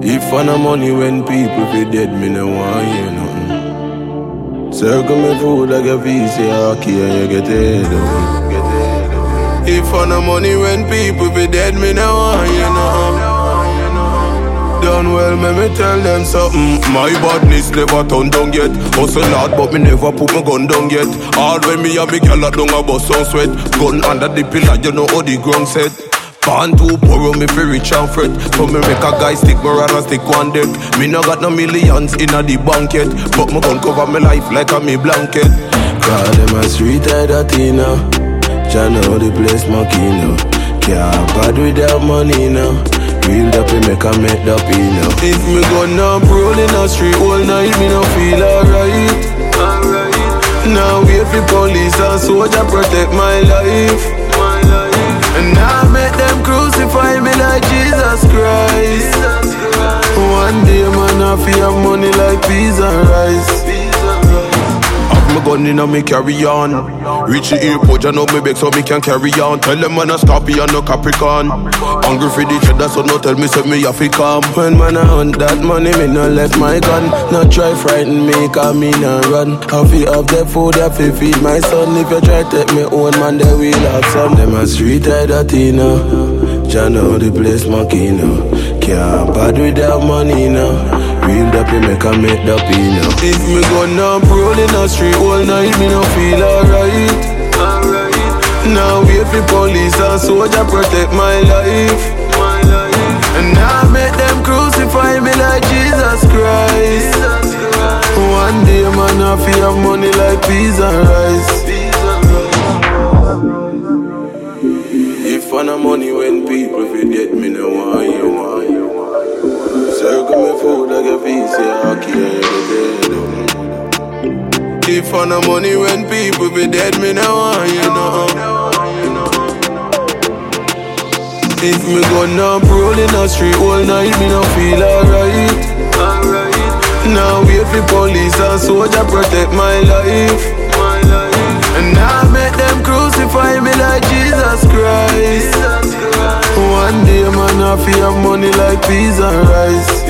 If I no money when people feel dead, me no want hear nothing. Circle me food like a piece of hockey and you get head down. If I no money when people feel dead, me no want hear nothing. Done well, me tell them something. My badness never turned down yet. Hustle hard, but me never put my gun down yet. All when me and me girl at down a bust some sweat. Gun under the pillar, you know how the ground set. Pan too poor, me fi rich and fret. So me make a guy stick me and stick one deck. Me no got no millions in a the bank yet, but me gun cover me life like a me blanket. Call them a street head at now. Jah know the place monkey now. Can't bad without money now. Real up, make a make up, you know. If me gun up rolling a street all night, me no feel alright. Now wait for police and soldier protect my life. And now make them crucify me like Jesus Christ. One day man I feel have money like peas and rice. Have my gun in and me carry on. Reach the airport, you know me beg so me can carry on. Tell them man a Scorpio, no Capricorn. Hungry for the cheddar, so no tell me say me a fi come. When man a hunt that money, me no let my gun. No try frighten me, cause me no run. I fi have the food, I fi feed my son. If you try take me own man, they will have some. Them a street head at you know. Jah know the place monkey now. Can't bad without money now. Real up, make a make up, you know. If me gun up rolling a street all night, me no feel alright. Now wait for police and soldier protect my life. And now make them crucify me like Jesus Christ. One day man I feel have money like peas and rice. If I no money when people forget me no want you. Circle me food like a piece of hockey and you get head. If I no money when people be dead, me no want you know. If me gun up rolling a street all night, me no feel alright. Now wait for police and soldier protect my life. And now make them crucify me like Jesus Christ. One day man I feel have money like peas and rice.